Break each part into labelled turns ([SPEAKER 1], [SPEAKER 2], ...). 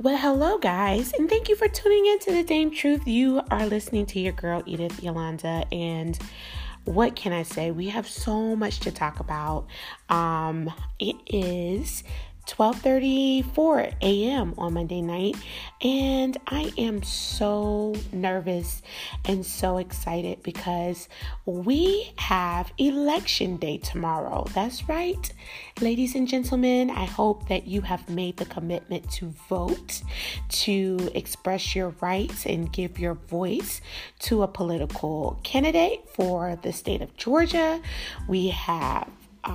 [SPEAKER 1] Well, hello, guys, and thank you for tuning in to The Dame Truth. You are listening to your girl, Edith Yolanda, and what can I say? We have so much to talk about. It is 12:34 a.m. on Monday night, and I am so nervous and so excited because we have election day tomorrow. That's right, ladies and gentlemen. I hope that you have made the commitment to vote, to express your rights and give your voice to a political candidate for the state of Georgia. We have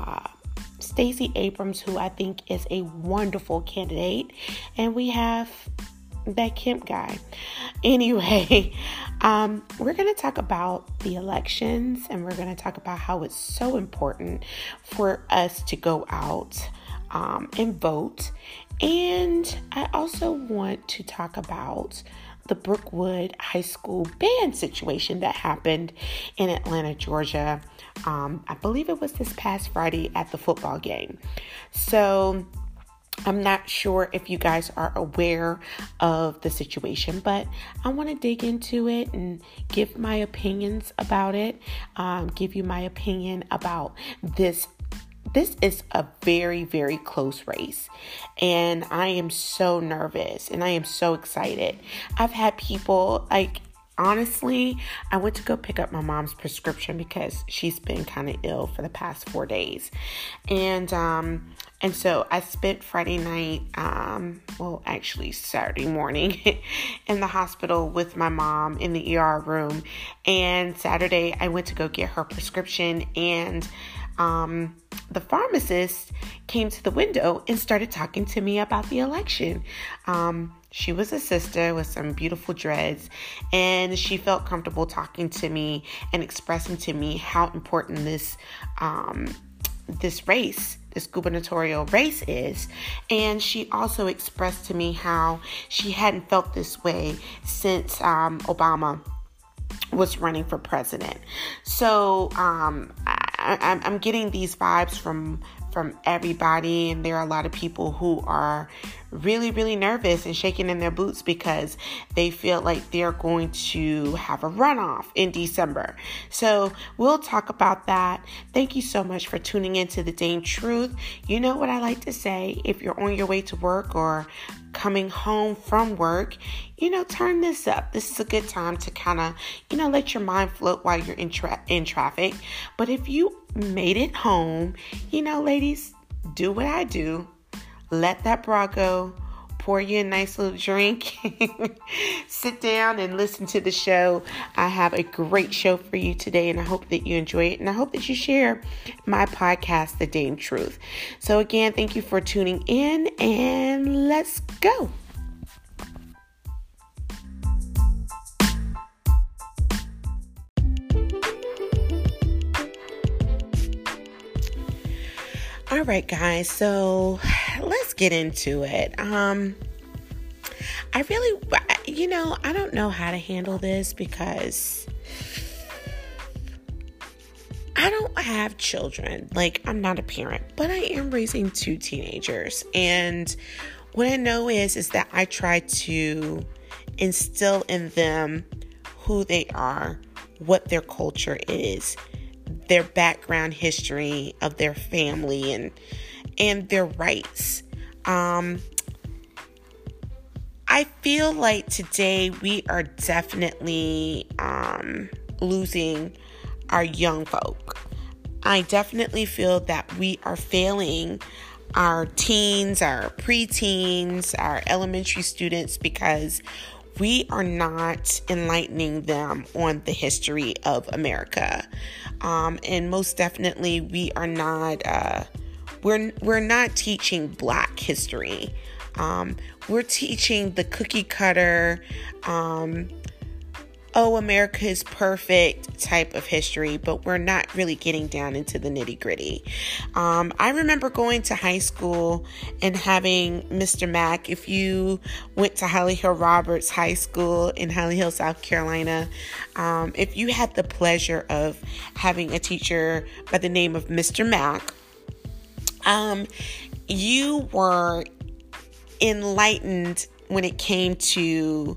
[SPEAKER 1] Stacey Abrams, who I think is a wonderful candidate, and we have that Kemp guy. Anyway, we're going to talk about the elections, and we're going to talk about how it's so important for us to go out and vote. And I also want to talk about the Brookwood High School band situation that happened in Atlanta, Georgia. I believe it was this past Friday at the football game. So I'm not sure if you guys are aware of the situation, but I want to dig into it and give my opinions about it, give you my opinion about this. This is a very, very close race, and I am so nervous and I am so excited. I've had people honestly, I went to go pick up my mom's prescription because she's been kind of ill for the past 4 days. And so I spent Friday night, actually Saturday morning in the hospital with my mom in the ER room. And Saturday I went to go get her prescription, and the pharmacist came to the window and started talking to me about the election. She was a sister with some beautiful dreads, and she felt comfortable talking to me and expressing to me how important this gubernatorial race is. And she also expressed to me how she hadn't felt this way since Obama was running for president. So I'm getting these vibes from everybody, and there are a lot of people who are really, really nervous and shaking in their boots because they feel like they're going to have a runoff in December. So we'll talk about that. Thank you so much for tuning in to The Dame Truth. You know what I like to say, if you're on your way to work or coming home from work, turn this up. This is a good time to kind of, let your mind float while you're in traffic. But if you made it home, ladies, do what I do. Let that bra go. Pour you a nice little drink. Sit down and listen to the show. I have a great show for you today, and I hope that you enjoy it. And I hope that you share my podcast, The Dame Truth. So again, thank you for tuning in, and let's go. All right, guys, so let's get into it. I don't know how to handle this because I don't have children. I'm not a parent, but I am raising 2 teenagers. And what I know is that I try to instill in them who they are, what their culture is, their background history of their family, and their rights. I feel like today we are definitely losing our young folk. I definitely feel that we are failing our teens, our preteens, our elementary students, because we are not enlightening them on the history of America. And most definitely we are not, we're not teaching Black history. We're teaching the cookie cutter, America is perfect type of history, but we're not really getting down into the nitty gritty. I remember going to high school and having Mr. Mack. If you went to Holly Hill Roberts High School in Holly Hill, South Carolina, if you had the pleasure of having a teacher by the name of Mr. Mack, you were enlightened when it came to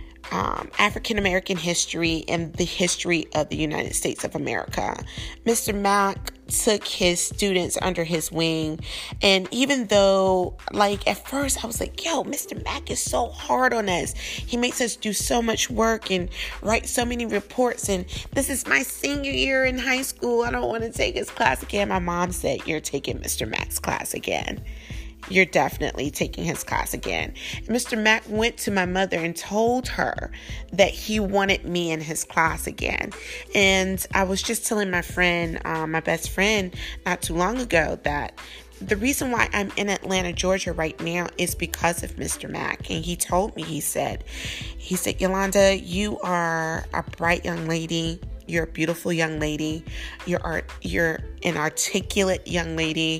[SPEAKER 1] African American history and the history of the United States of America. Mr. Mack took his students under his wing, and even though, like, at first I was like, yo, Mr. Mack is so hard on us. He makes us do so much work and write so many reports, and this is my senior year in high school. I don't want to take his class again. My mom said, you're taking Mr. Mack's class again. You're definitely taking his class again. And Mr. Mack went to my mother and told her that he wanted me in his class again. And I was just telling my friend, my best friend, not too long ago, that the reason why I'm in Atlanta, Georgia right now is because of Mr. Mack. And he told me, he said, Yolanda, you are a bright young lady. You're a beautiful young lady. You're an articulate young lady.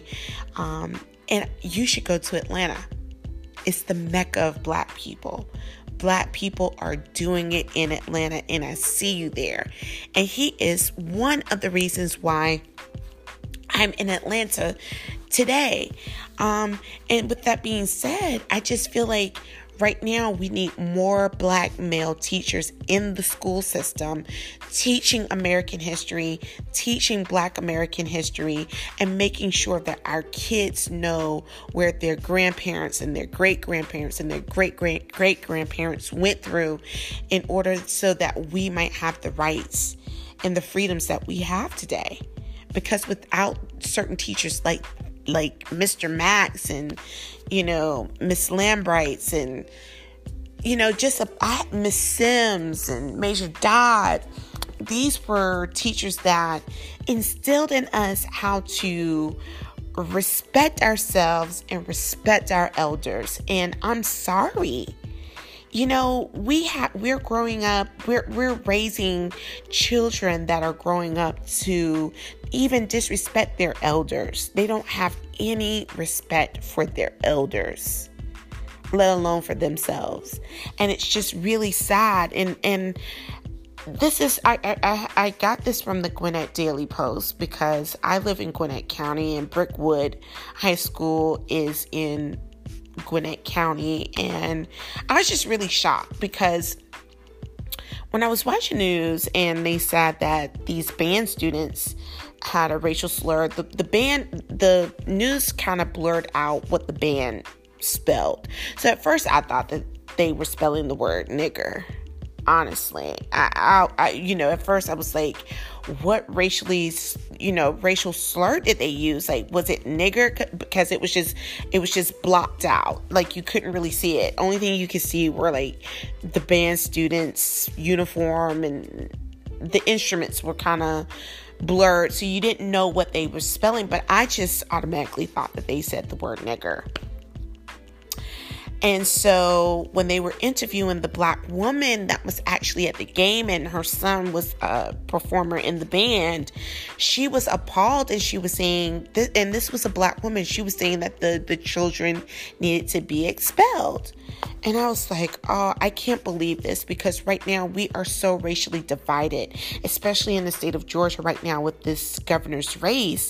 [SPEAKER 1] And you should go to Atlanta. It's the mecca of Black people. Black people are doing it in Atlanta, and I see you there. And he is one of the reasons why I'm in Atlanta today. And with that being said, I just feel like right now we need more Black male teachers in the school system, teaching American history, teaching Black American history, and making sure that our kids know where their grandparents and their great-grandparents and their great-great-great-grandparents went through, in order so that we might have the rights and the freedoms that we have today. Because without certain teachers like Mr. Max and, Miss Lambrights and, just Miss Sims and Major Dodd, these were teachers that instilled in us how to respect ourselves and respect our elders. And I'm sorry. We're growing up, we're raising children that are growing up to even disrespect their elders. They don't have any respect for their elders, let alone for themselves. And it's just really sad. And this is, I got this from the Gwinnett Daily Post, because I live in Gwinnett County and Brickwood High School is in Gwinnett County. And I was just really shocked, because when I was watching news and they said that these band students had a racial slur, the news kind of blurred out what the band spelled. So at first I thought that they were spelling the word nigger. Honestly, I at first I was like, what racial slur did they use? Like, was it nigger? Because it was just blocked out. Like, you couldn't really see it. Only thing you could see were like the band students' uniform, and the instruments were kind of blurred, so you didn't know what they were spelling. But I just automatically thought that they said the word nigger. And so when they were interviewing the Black woman that was actually at the game, and her son was a performer in the band, she was appalled, and she was saying, and this was a Black woman, she was saying that the children needed to be expelled. And I was like, oh, I can't believe this, because right now we are so racially divided, especially in the state of Georgia right now with this governor's race.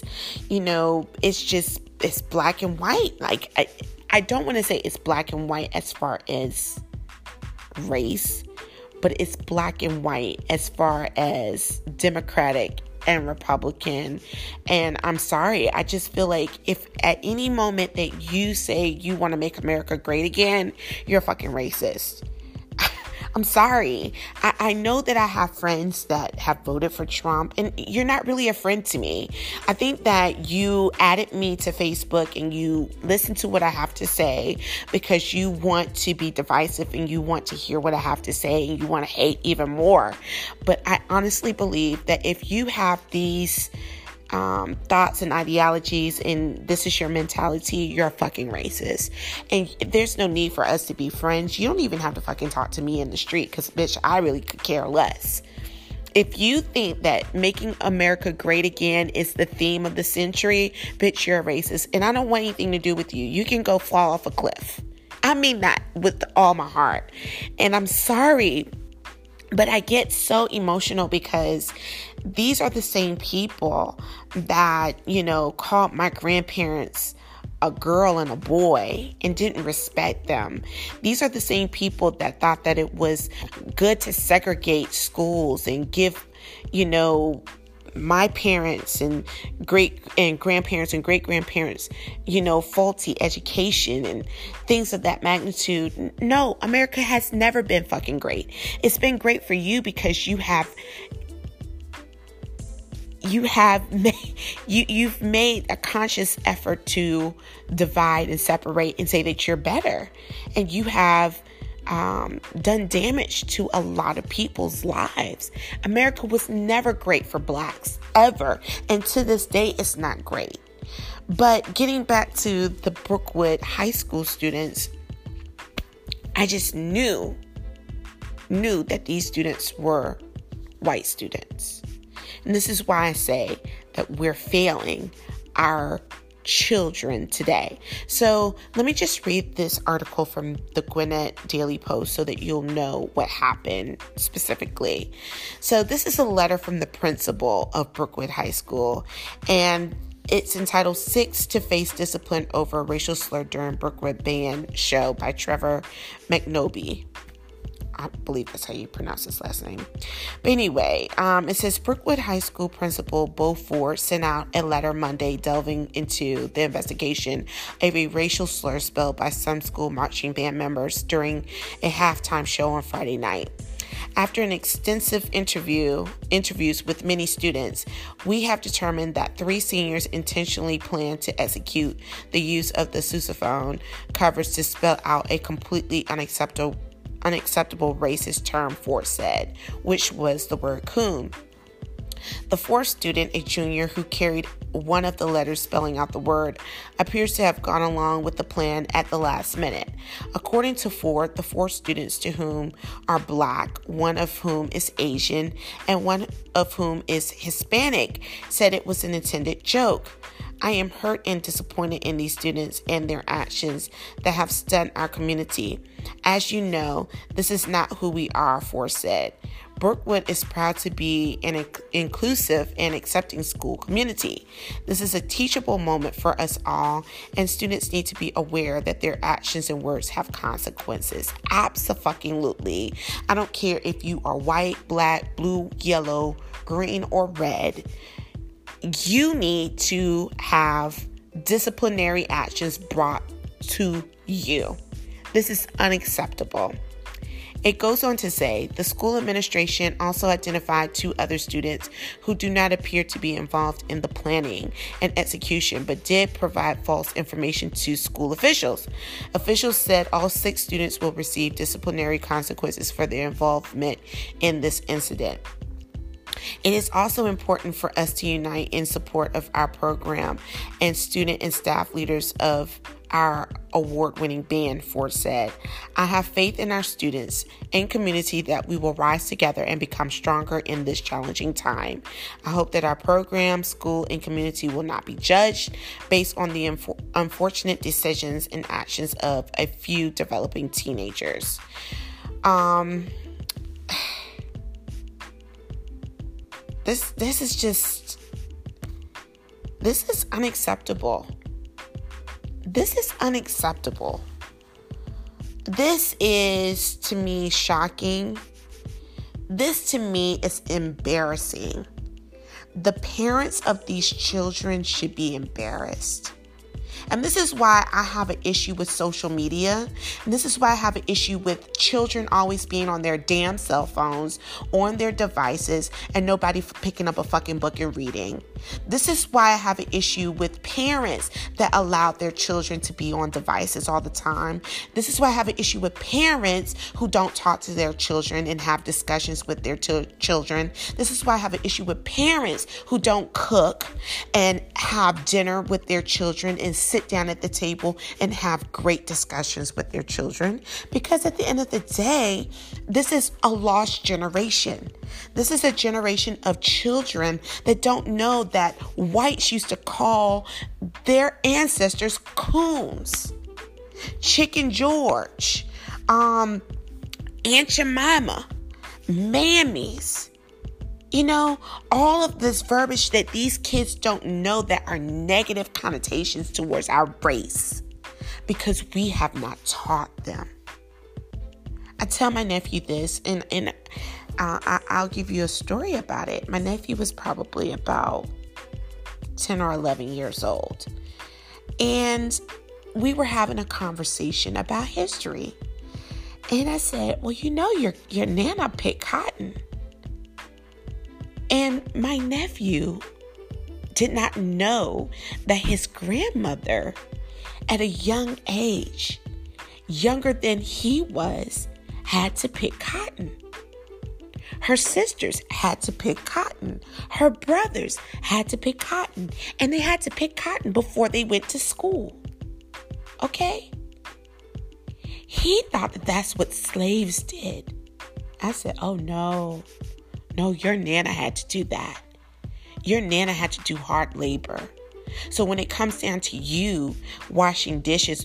[SPEAKER 1] It's black and white. Like, I don't want to say it's black and white as far as race, but it's black and white as far as Democratic and Republican. And I'm sorry, I just feel like if at any moment that you say you want to make America great again, you're a fucking racist. I'm sorry. I know that I have friends that have voted for Trump, and you're not really a friend to me. I think that you added me to Facebook and you listen to what I have to say because you want to be divisive and you want to hear what I have to say and you want to hate even more. But I honestly believe that if you have these thoughts and ideologies and this is your mentality, you're a fucking racist. And there's no need for us to be friends. You don't even have to fucking talk to me in the street, because bitch, I really could care less. If you think that making America great again is the theme of the century, bitch, you're a racist. And I don't want anything to do with you. You can go fall off a cliff. I mean that with all my heart. And I'm sorry, but I get so emotional because these are the same people that, called my grandparents a girl and a boy and didn't respect them. These are the same people that thought that it was good to segregate schools and give, my parents and grandparents and great grandparents, faulty education and things of that magnitude. No, America has never been fucking great. It's been great for you because you've made a conscious effort to divide and separate and say that you're better, and you have done damage to a lot of people's lives. America was never great for blacks, ever, and to this day it's not great. But getting back to the Brookwood High School students, I just knew that these students were white students. And this is why I say that we're failing our children today. So let me just read this article from the Gwinnett Daily Post so that you'll know what happened specifically. So this is a letter from the principal of Brookwood High School, and it's entitled 6 to Face Discipline Over a Racial Slur During Brookwood Band Show by Trevor McNoby. I believe that's how you pronounce his last name. But anyway, it says Brookwood High School Principal Bo Ford sent out a letter Monday delving into the investigation of a racial slur spelled by some school marching band members during a halftime show on Friday night. After an extensive interviews with many students, we have determined that 3 seniors intentionally planned to execute the use of the sousaphone covers to spell out a completely unacceptable racist term, Ford said, which was the word coon. The fourth student, a junior who carried one of the letters spelling out the word, appears to have gone along with the plan at the last minute. According to Ford, the 4 students, to whom are black, one of whom is Asian, and one of whom is Hispanic, said it was an intended joke. I am hurt and disappointed in these students and their actions that have stunned our community. As you know, this is not who we are, Ford said. Brookwood is proud to be an inclusive and accepting school community. This is a teachable moment for us all, and students need to be aware that their actions and words have consequences. Abso-fucking-lutely. I don't care if you are white, black, blue, yellow, green, or red. You need to have disciplinary actions brought to you. This is unacceptable. It goes on to say the school administration also identified 2 other students who do not appear to be involved in the planning and execution, but did provide false information to school officials. Officials said all 6 students will receive disciplinary consequences for their involvement in this incident. It is also important for us to unite in support of our program and student and staff leaders of our award-winning band, Ford said. I have faith in our students and community that we will rise together and become stronger in this challenging time. I hope that our program, school, and community will not be judged based on the unfortunate decisions and actions of a few developing teenagers. This is unacceptable. This is unacceptable. This is, to me, shocking. This, to me, is embarrassing. The parents of these children should be embarrassed. And this is why I have an issue with social media. And this is why I have an issue with children always being on their damn cell phones, on their devices, and nobody picking up a fucking book and reading. This is why I have an issue with parents that allow their children to be on devices all the time. This is why I have an issue with parents who don't talk to their children and have discussions with their children. This is why I have an issue with parents who don't cook and have dinner with their children and sit down at the table and have great discussions with their children. Because at the end of the day, this is a lost generation. This is a generation of children that don't know that whites used to call their ancestors coons, Chicken George, Aunt Jemima, mammies. You know, all of this verbiage that these kids don't know that are negative connotations towards our race because we have not taught them. I tell my nephew this, and I'll give you a story about it. My nephew was probably about 10 or 11 years old. And we were having a conversation about history. And I said, well, you know, your nana picked cotton. And my nephew did not know that his grandmother, at a young age, younger than he was, had to pick cotton. Her sisters had to pick cotton. Her brothers had to pick cotton. And they had to pick cotton before they went to school. Okay? He thought that that's what slaves did. I said, oh no. No, your nana had to do that. Your nana had to do hard labor. So when it comes down to you putting dishes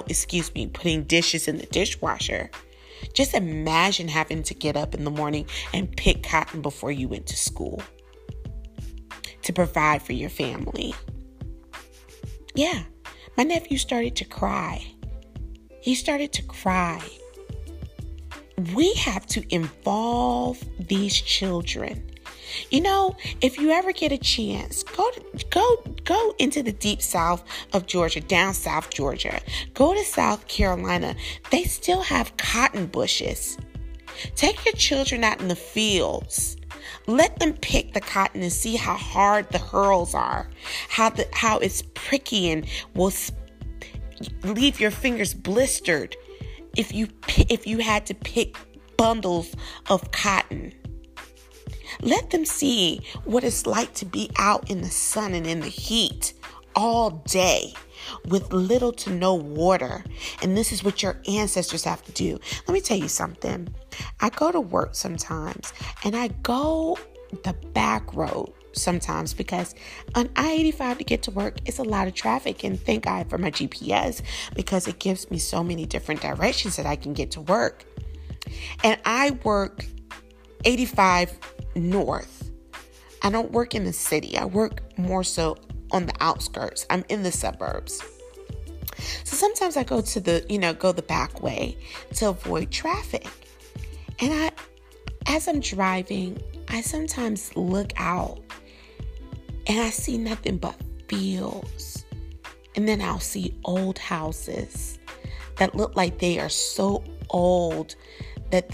[SPEAKER 1] in the dishwasher, just imagine having to get up in the morning and pick cotton before you went to school to provide for your family. Yeah, my nephew started to cry. He started to cry. We have to involve these children. You know, if you ever get a chance, go into the deep south of Georgia, down South Georgia. Go to South Carolina. They still have cotton bushes. Take your children out in the fields. Let them pick the cotton and see how hard the hurls are, how it's pricky and will leave your fingers blistered if you had to pick bundles of cotton. Let them see what it's like to be out in the sun and in the heat all day with little to no water. And this is what your ancestors have to do. Let me tell you something. I go to work sometimes and I go the back road sometimes because on I-85 to get to work, it's a lot of traffic. And thank God for my GPS because it gives me so many different directions that I can get to work. And I work 85 north. I don't work in the city. I work more so on the outskirts. I'm in the suburbs. So sometimes I go to the back way to avoid traffic. And as I'm driving, I sometimes look out and I see nothing but fields. And then I'll see old houses that look like they are so old that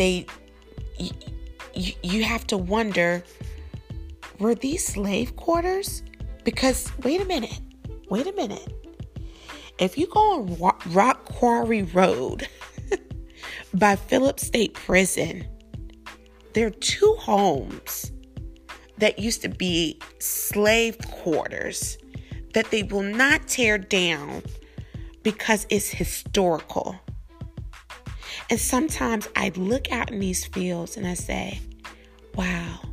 [SPEAKER 1] you have to wonder, were these slave quarters? Because wait a minute. If you go on Rock Quarry Road by Phillips State Prison, there are two homes that used to be slave quarters that they will not tear down because it's historical. And sometimes I look out in these fields and I say, wow,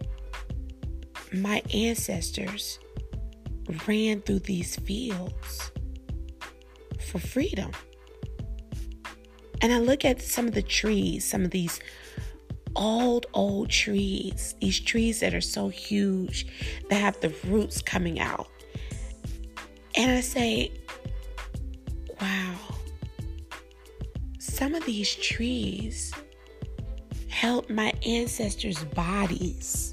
[SPEAKER 1] my ancestors ran through these fields for freedom. And I look at some of the trees, some of these old trees, these trees that are so huge, that have the roots coming out. And I say, wow, some of these trees held my ancestors' bodies.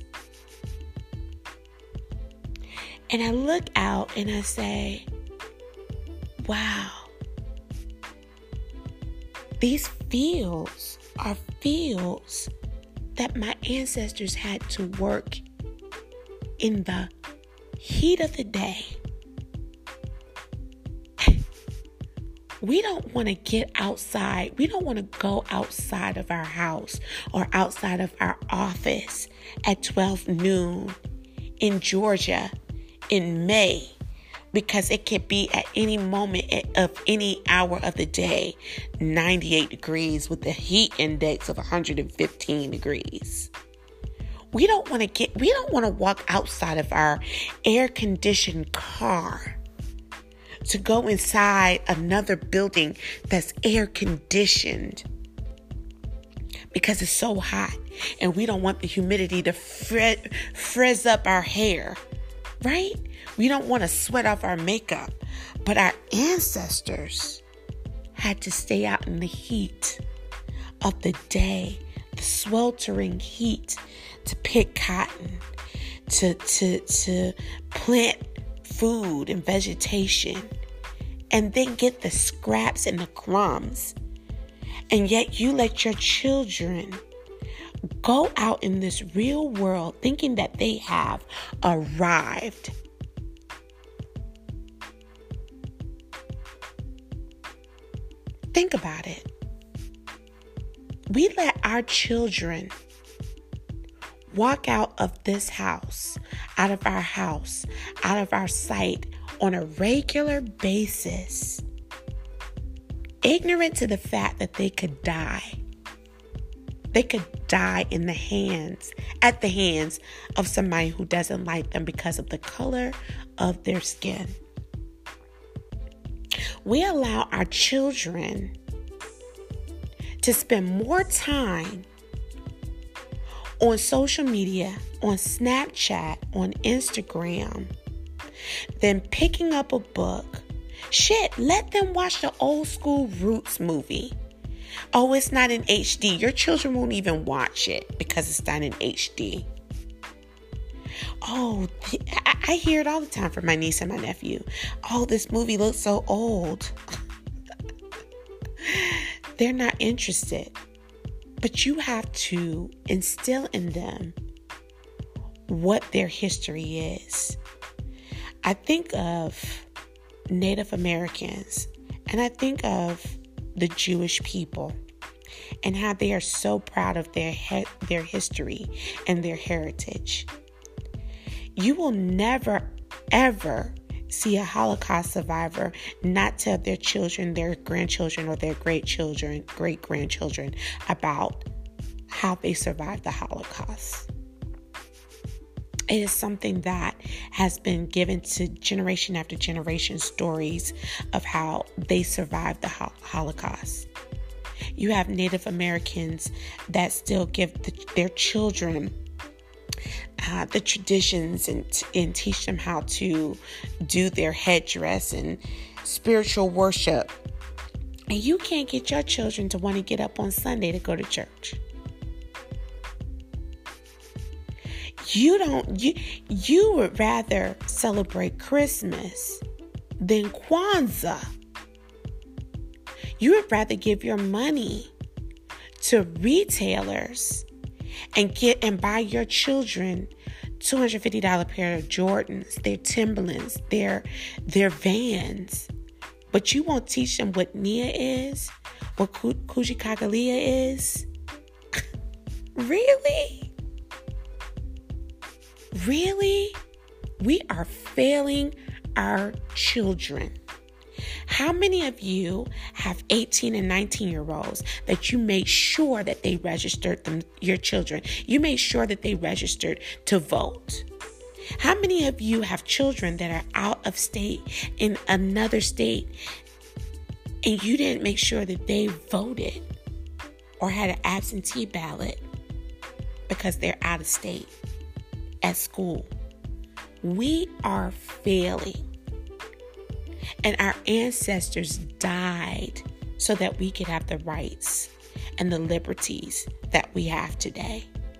[SPEAKER 1] And I look out and I say, wow, these fields are fields that my ancestors had to work in the heat of the day. We don't want to get outside. We don't want to go outside of our house or outside of our office at 12 noon in Georgia in May, because it can be at any moment of any hour of the day 98 degrees with a heat index of 115 degrees. We don't want to walk outside of our air-conditioned car to go inside another building that's air-conditioned, because it's so hot and we don't want the humidity to frizz up our hair, right? We don't want to sweat off our makeup. But our ancestors had to stay out in the heat of the day, the sweltering heat, to pick cotton, to plant food and vegetation, and then get the scraps and the crumbs. And yet you let your children go out in this real world thinking that they have arrived. Think about it. We let our children walk out of this house, out of our house, out of our sight on a regular basis, ignorant to the fact that they could die. They could die at the hands of somebody who doesn't like them because of the color of their skin. We allow our children to spend more time on social media, on Snapchat, on Instagram, than picking up a book. Shit, let them watch the old school Roots movie. Oh, it's not in HD. Your children won't even watch it because it's not in HD. Oh, I hear it all the time from my niece and my nephew. Oh, this movie looks so old. They're not interested. But you have to instill in them what their history is. I think of Native Americans, and I think of the Jewish people and how they are so proud of their history and their heritage. You will never, ever see a Holocaust survivor not tell their children, their grandchildren, or their great-grandchildren about how they survived the Holocaust. It is something that has been given to generation after generation, stories of how they survived the Holocaust. You have Native Americans that still give their children the traditions and teach them how to do their headdress and spiritual worship. And you can't get your children to want to get up on Sunday to go to church. You would rather celebrate Christmas than Kwanzaa. You would rather give your money to retailers and buy your children $250 pair of Jordans, their Timberlands, their Vans. But you won't teach them what Nia is, what Kujikagalea is. Really? Really? We are failing our children. How many of you have 18 and 19-year-olds that you made sure that they registered your children? You made sure that they registered to vote. How many of you have children that are out of state, in another state, and you didn't make sure that they voted or had an absentee ballot because they're out of state at school? We are failing. And our ancestors died so that we could have the rights and the liberties that we have today.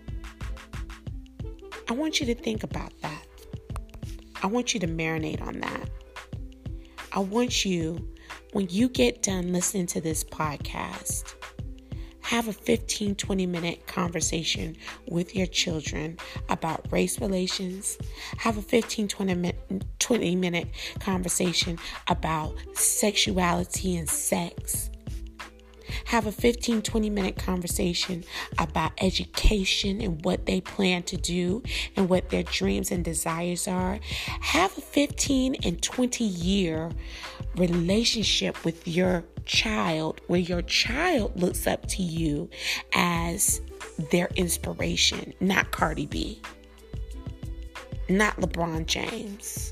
[SPEAKER 1] I want you to think about that. I want you to marinate on that. I want you, when you get done listening to this podcast, have a 15-20 minute conversation with your children about race relations. Have a 15-20 minute conversation about sexuality and sex. Have a 15-20 minute conversation about education and what they plan to do and what their dreams and desires are. Have a 15 and 20 year relationship with your child where your child looks up to you as their inspiration, not Cardi B, not LeBron James.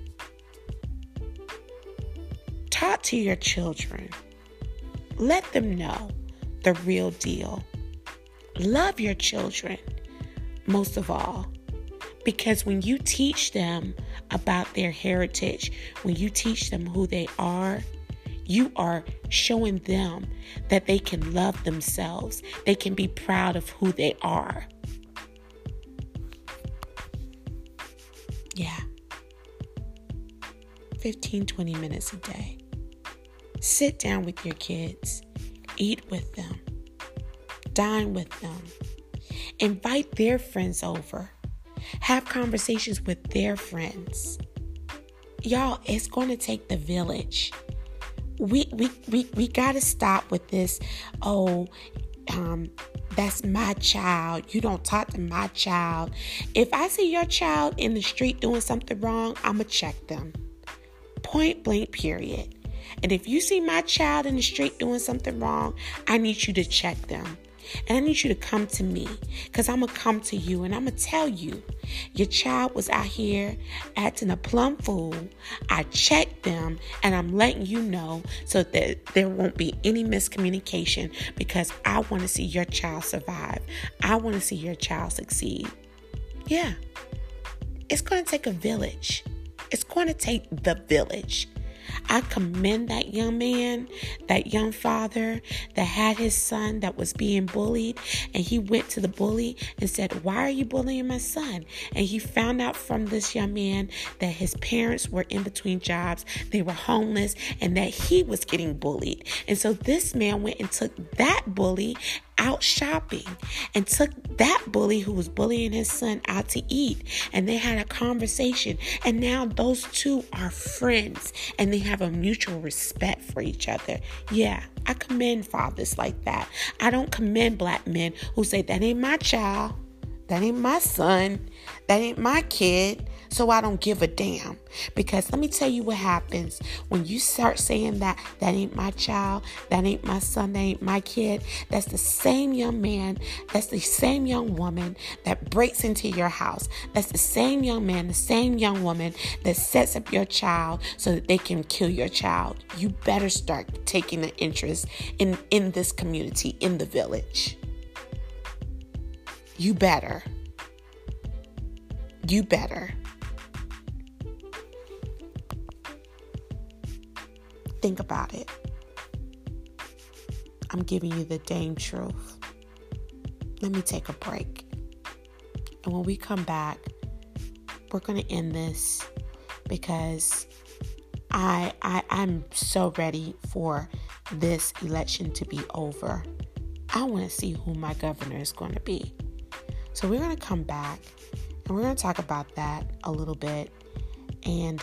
[SPEAKER 1] Talk to your children. Let them know the real deal. Love your children, most of all. Because when you teach them about their heritage, when you teach them who they are, you are showing them that they can love themselves. They can be proud of who they are. Yeah. 15, 20 minutes a day. Sit down with your kids. Eat with them. Dine with them. Invite their friends over. Have conversations with their friends. Y'all, it's going to take the village. We got to stop with this. That's my child. You don't talk to my child. If I see your child in the street doing something wrong, I'm going to check them. Point blank, period. And if you see my child in the street doing something wrong, I need you to check them. And I need you to come to me, because I'm going to come to you and I'm going to tell you, your child was out here acting a plumb fool. I checked them and I'm letting you know so that there won't be any miscommunication, because I want to see your child survive. I want to see your child succeed. Yeah, it's going to take a village. It's going to take the village. I commend that young man, that young father that had his son that was being bullied, and he went to the bully and said, "Why are you bullying my son?" And he found out from this young man that his parents were in between jobs, they were homeless, and that he was getting bullied. And so this man went and took that bully out shopping and took that bully who was bullying his son out to eat, and they had a conversation, and now those two are friends and they have a mutual respect for each other. Yeah, I commend fathers like that. I don't commend black men who say, "That ain't my child, that ain't my son, that ain't my kid, so I don't give a damn." Because let me tell you what happens when you start saying that ain't my child, that ain't my son, that ain't my kid. That's the same young man, that's the same young woman that breaks into your house. That's the same young man, the same young woman that sets up your child so that they can kill your child. You better start taking an interest in this community, in the village. You better. You better. Think about it. I'm giving you the dang truth. Let me take a break. And when we come back, we're going to end this, because I'm so ready for this election to be over. I want to see who my governor is going to be. So we're going to come back and we're going to talk about that a little bit. And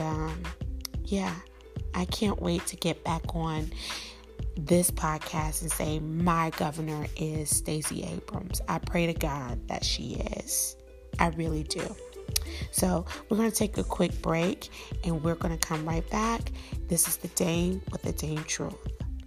[SPEAKER 1] I can't wait to get back on this podcast and say my governor is Stacey Abrams. I pray to God that she is. I really do. So we're going to take a quick break and we're going to come right back. This is the Dame with the Dame Truth.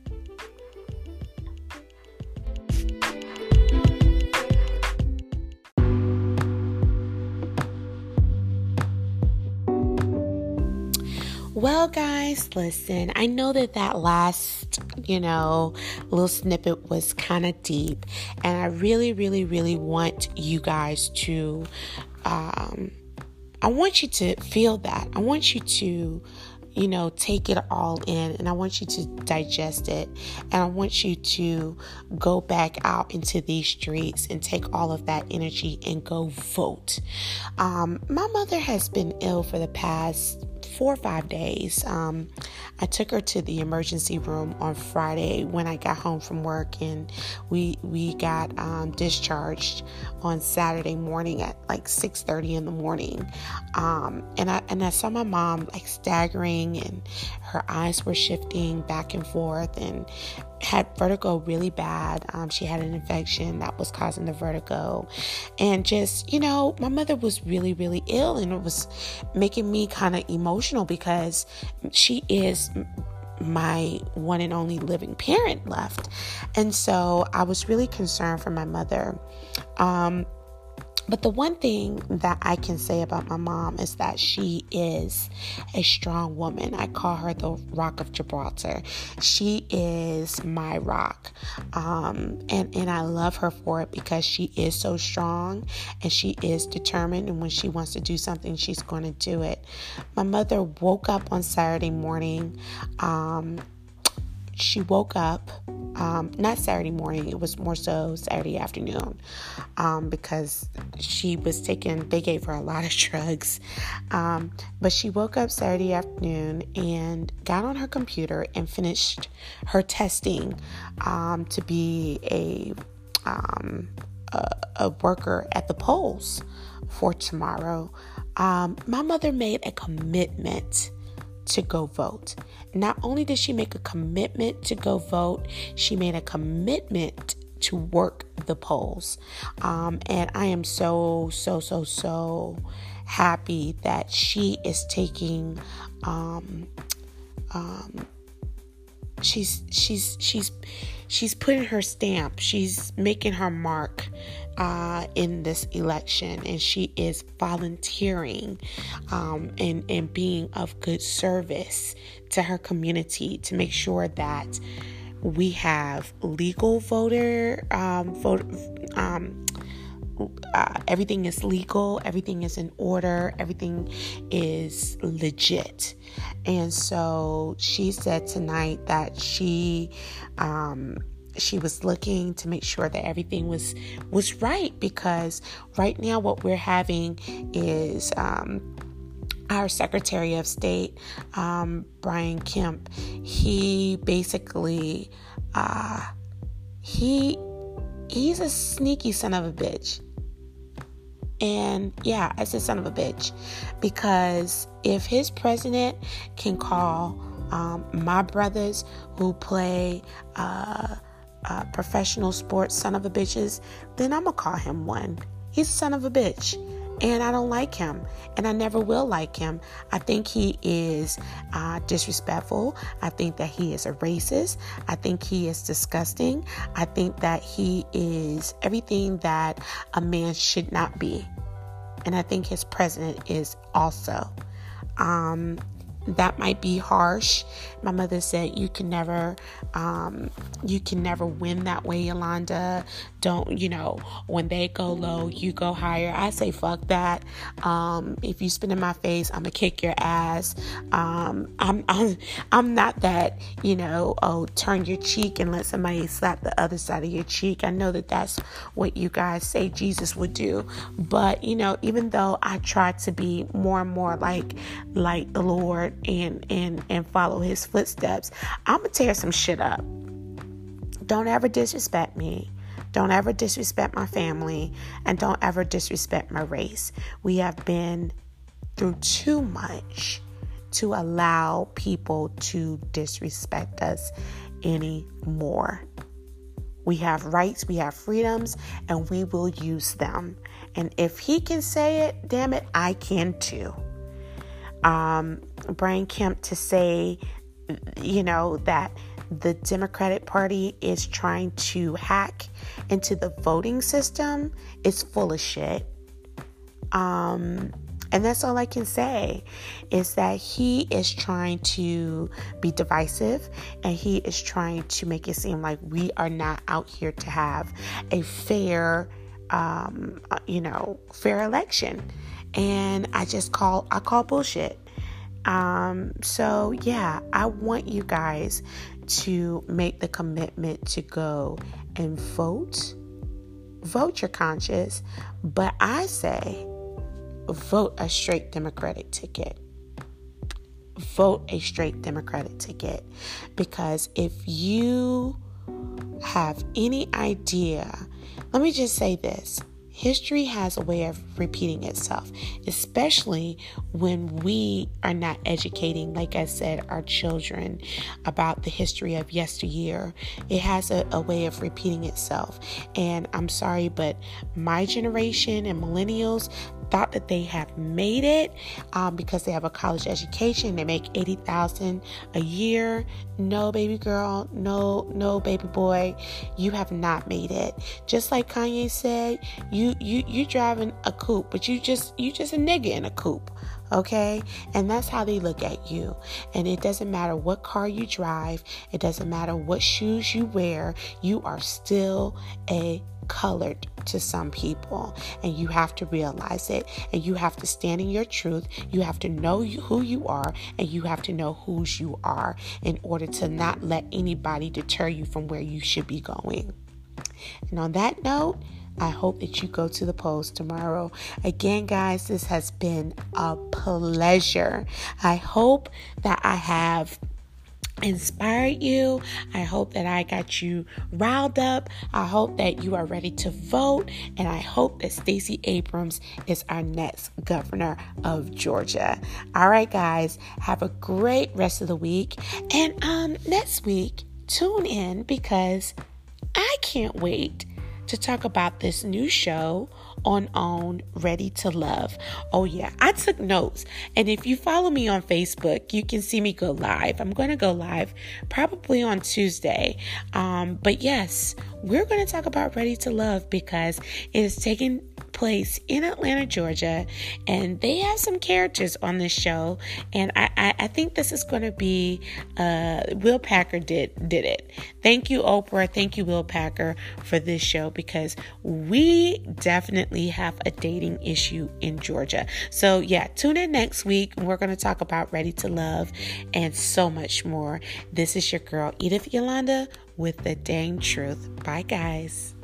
[SPEAKER 1] Well, guys, listen, I know that last, little snippet was kind of deep, and I really, really, really want you guys to, I want you to feel that. I want you to, take it all in, and I want you to digest it, and I want you to go back out into these streets and take all of that energy and go vote. My mother has been ill for the past 4 or 5 days. I took her to the emergency room on Friday when I got home from work, and we got discharged on Saturday morning at like 6:30 in the morning. And I saw my mom like staggering, and her eyes were shifting back and forth, and had vertigo really bad. She had an infection that was causing the vertigo, and just, my mother was really, really ill, and it was making me kind of emotional because she is my one and only living parent left. And so I was really concerned for my mother. But the one thing that I can say about my mom is that she is a strong woman. I call her the Rock of Gibraltar. She is my rock. And I love her for it because she is so strong and she is determined. And when she wants to do something, she's going to do it. My mother woke up on Saturday morning. She woke up, not Saturday morning, it was more so Saturday afternoon, because they gave her a lot of drugs. But she woke up Saturday afternoon and got on her computer and finished her testing, to be a worker at the polls for tomorrow. My mother made a commitment to go vote. Not only did she make a commitment to go vote, she made a commitment to work the polls. And I am so happy that she is taking, she's putting her stamp. She's making her mark in this election, and she is volunteering and being of good service to her community to make sure that we have legal everything is legal, everything is in order, everything is legit. And so she said tonight that she was looking to make sure that everything was right, because right now what we're having is our Secretary of State, Brian Kemp. He basically he's a sneaky son of a bitch. And yeah, I said son of a bitch, because if his president can call my brothers who play professional sports son of a bitches, then I'm gonna call him one. He's a son of a bitch. And I don't like him. And I never will like him. I think he is disrespectful. I think that he is a racist. I think he is disgusting. I think that he is everything that a man should not be. And I think his president is also. That might be harsh. My mother said you can never win that way, Yolanda. Don't, when they go low, you go higher. I say fuck that. If you spit in my face, I'm gonna kick your ass. I'm not that, turn your cheek and let somebody slap the other side of your cheek. I know that that's what you guys say Jesus would do. But, even though I try to be more and more like the Lord and follow his footsteps, I'm gonna tear some shit up. Don't ever disrespect me. Don't ever disrespect my family, and don't ever disrespect my race. We have been through too much to allow people to disrespect us anymore. We have rights, we have freedoms, and we will use them. And if he can say it, damn it, I can too. Brian Kemp to say, that the Democratic Party is trying to hack into the voting system is full of shit. And that's all I can say, is that he is trying to be divisive, and he is trying to make it seem like we are not out here to have a fair election. And I call bullshit. So yeah, I want you guys to make the commitment to go and vote your conscience, but I say vote a straight Democratic ticket. Vote a straight Democratic ticket, because if you have any idea, let me just say this. History has a way of repeating itself, especially when we are not educating, like I said, our children about the history of yesteryear. It has a way of repeating itself. And I'm sorry, but my generation and millennials, thought that they have made it because they have a college education. They make $80,000 a year. No, baby girl. No, baby boy. You have not made it. Just like Kanye said, you driving a coupe, but you just a nigga in a coupe. Okay? And that's how they look at you. And it doesn't matter what car you drive. It doesn't matter what shoes you wear. You are still a colored to some people, and you have to realize it, and you have to stand in your truth. You have to know who you are, and you have to know whose you are in order to not let anybody deter you from where you should be going. And on that note, I hope that you go to the polls tomorrow. Again, guys, this has been a pleasure. I hope that I have inspired you. I hope that I got you riled up. I hope that you are ready to vote, and I hope that Stacey Abrams is our next governor of Georgia. All right, guys, have a great rest of the week, and next week tune in because I can't wait to talk about this new show on OWN, Ready to Love. Oh yeah, I took notes. And if you follow me on Facebook, you can see me go live. I'm going to go live probably on Tuesday. But yes, we're going to talk about Ready to Love because it is taking place in Atlanta, Georgia, and they have some characters on this show, and I think this is going to be Will Packer did it. Thank you, Oprah. Thank you, Will Packer, for this show because we definitely have a dating issue in Georgia. So yeah, tune in next week. We're going to talk about Ready to Love and so much more. This is your girl Edith Yolanda with the dang truth. Bye, guys.